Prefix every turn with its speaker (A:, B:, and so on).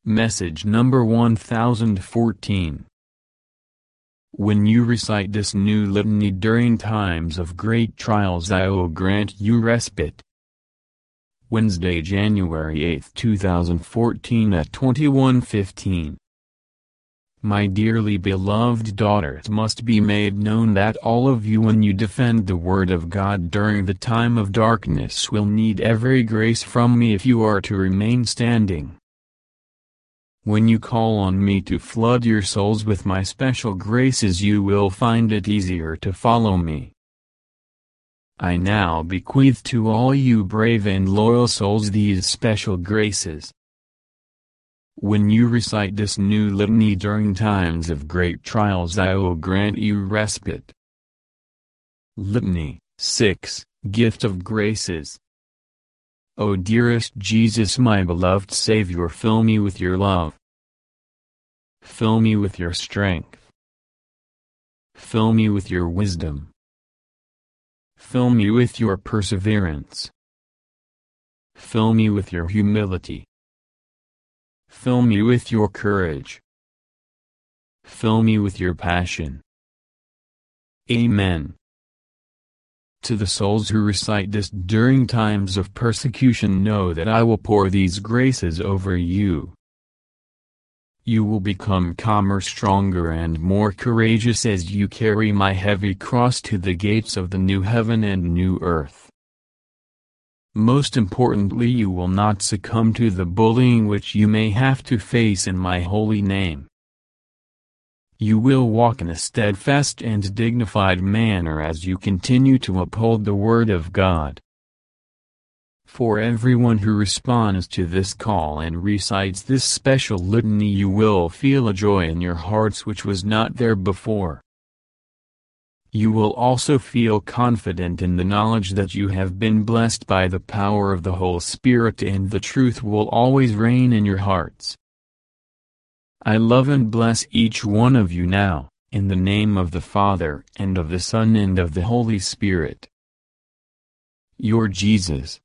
A: Message number 1014. When you recite this new litany during times of great trials, I will grant you respite. Wednesday, January 8, 2014 at 21:15. My dearly beloved daughter, it must be made known that all of you, when you defend the Word of God during the time of darkness, will need every grace from me if you are to remain standing. When you call on me to flood your souls with my special graces, you will find it easier to follow me. I now bequeath to all you brave and loyal souls these special graces. When you recite this new litany during times of great trials, I will grant you respite. Litany 6, Gift of Graces. O dearest Jesus, my beloved Savior, fill me with your love. Fill me with your strength. Fill me with your wisdom. Fill me with your perseverance. Fill me with your humility. Fill me with your courage. Fill me with your passion. Amen. To the souls who recite this during times of persecution, know that I will pour these graces over you. You will become calmer, stronger, and more courageous as you carry my heavy cross to the gates of the new heaven and new earth. Most importantly, you will not succumb to the bullying which you may have to face in my holy name. You will walk in a steadfast and dignified manner as you continue to uphold the Word of God. For everyone who responds to this call and recites this special litany, you will feel a joy in your hearts which was not there before. You will also feel confident in the knowledge that you have been blessed by the power of the Holy Spirit, and the truth will always reign in your hearts. I love and bless each one of you now, in the name of the Father, and of the Son, and of the Holy Spirit. Your Jesus.